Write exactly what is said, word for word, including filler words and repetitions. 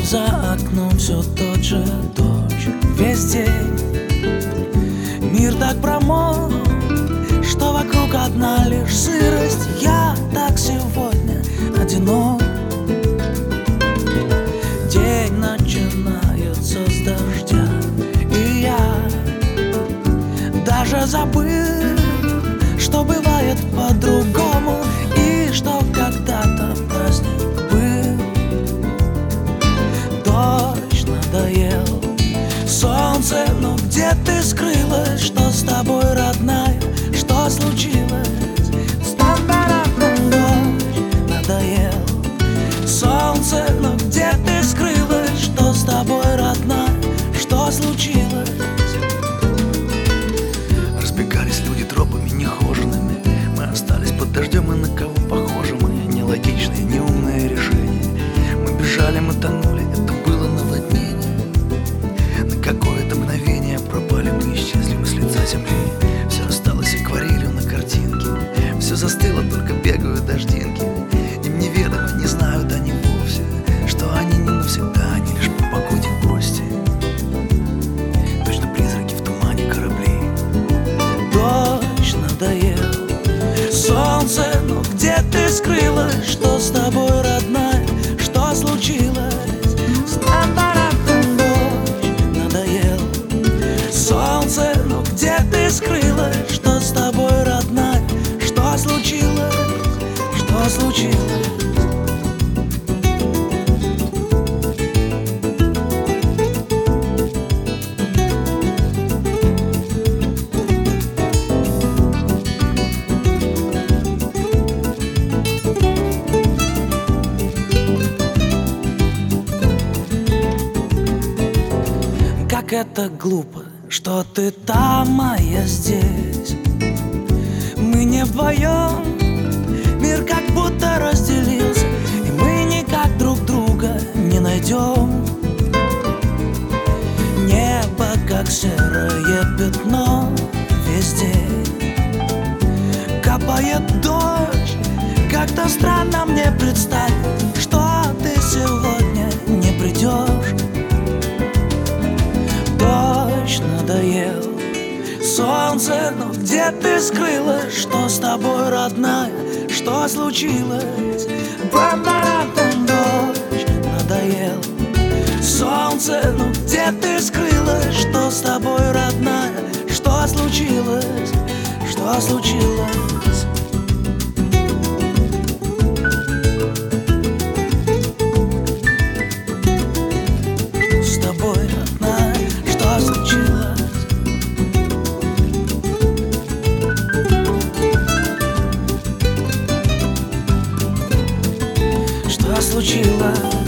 за окном все тот же дождь. Весь день мир так промок, что вокруг одна лишь сырость. Я так сегодня одинок. День начинается с дождя, и я даже забыл, что бывает по-другому, и что когда-то праздник был. Дождь надоел, солнце, ну где ты скрылась? Что с тобой, родная, что случилось? Стан-барам, дождь надоел, солнце, ну где ты скрылась? Что с тобой, родная, что случилось? Разбегались люди тропами нехоженными. Мы остались под дождем, и на кого похожи мы? Нелогичные, неумные решения. Мы бежали, мы тонули, это было наводнение. На какое-то мгновение пропали мы, исчезли мы с лица земли. Все осталось акварелью на картинке. Все застыло, только бегают дождинки. Им неведомо, не знают они вовсе, что они не навсегда, они лишь по погоде гости. Точно призраки в тумане кораблей. Дождь надоел, солнце, ну где ты скрылась? Что с тобой, родная, что случилось? Стан-барам, дождь надоел, солнце, ну где ты скрылась? Что с тобой, родная, что случилось? Что случилось? Как это глупо, что ты там, а я здесь. Мы не вдвоем, мир как будто разделился, и мы никак друг друга не найдем. Небо как серое пятно весь день. Капает дождь, как-то странно мне представить, что ты сегодня не придешь. Дождь надоел, солнце, ну где ты скрылась? Что с тобой, родная, что случилось? Ба-ба-ба, дождь надоел, солнце, ну где ты скрылась? Что с тобой, родная, что случилось? Что случилось? С тобой, родная, что случилось? Что случилось?